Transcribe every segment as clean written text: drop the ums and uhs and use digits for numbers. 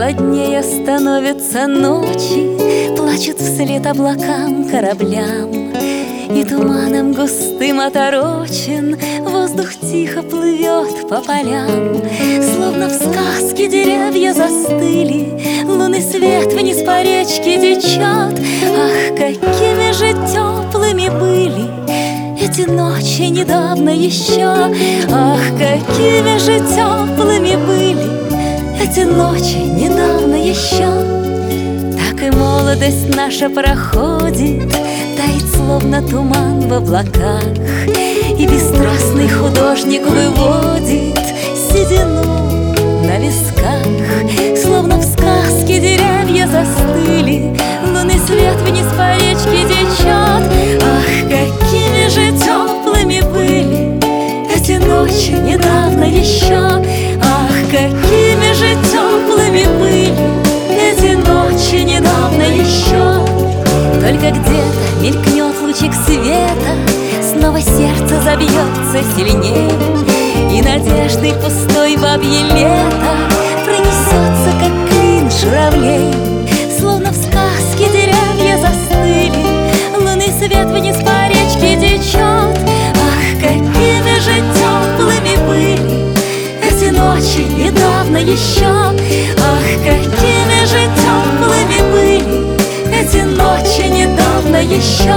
Холоднее становятся ночи, плачут вслед облакам, кораблям, и туманом густым оторочен воздух тихо плывет по полям. Словно в сказке деревья застыли, лунный свет вниз по речке течет. Ах, какими же теплыми были эти ночи недавно еще. Ах, какими же теплыми были эти ночи недавно еще. Так и молодость наша проходит, тает словно туман в облаках, и бесстрастный художник выводит седину на висках. Словно в сказке деревья застыли, лунный свет вниз по речке течет. Ах, какими же теплыми были эти ночи недавно еще. Ах, какими же теплыми были эти ночи недавно еще. Только где-то мелькнет лучик света, снова сердце забьется сильнее, и надеждой пустой бабье лето пронесется, как клин журавлей. Словно в сказке деревья застыли, лунный свет вниз по речке течет. Ах, какими же теплыми были эти ночи недавно еще. Ах, какими же теплыми были эти ночи недавно еще.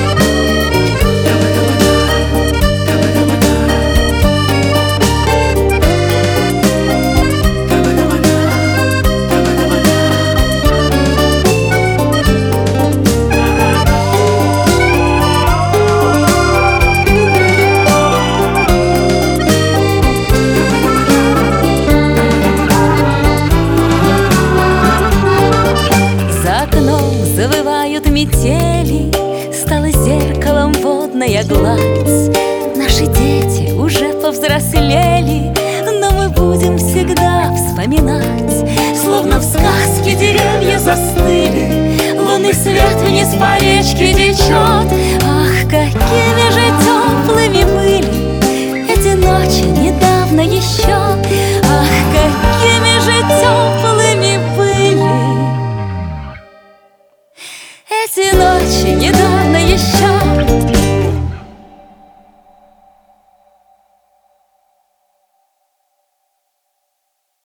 Завывают метели, стала зеркалом водная гладь. Наши дети уже повзрослели, но мы будем всегда вспоминать. Словно в сказке деревья застыли, лунный свет вниз по речке течет. Ах, какими же теплыми были эти ночи недавно еще.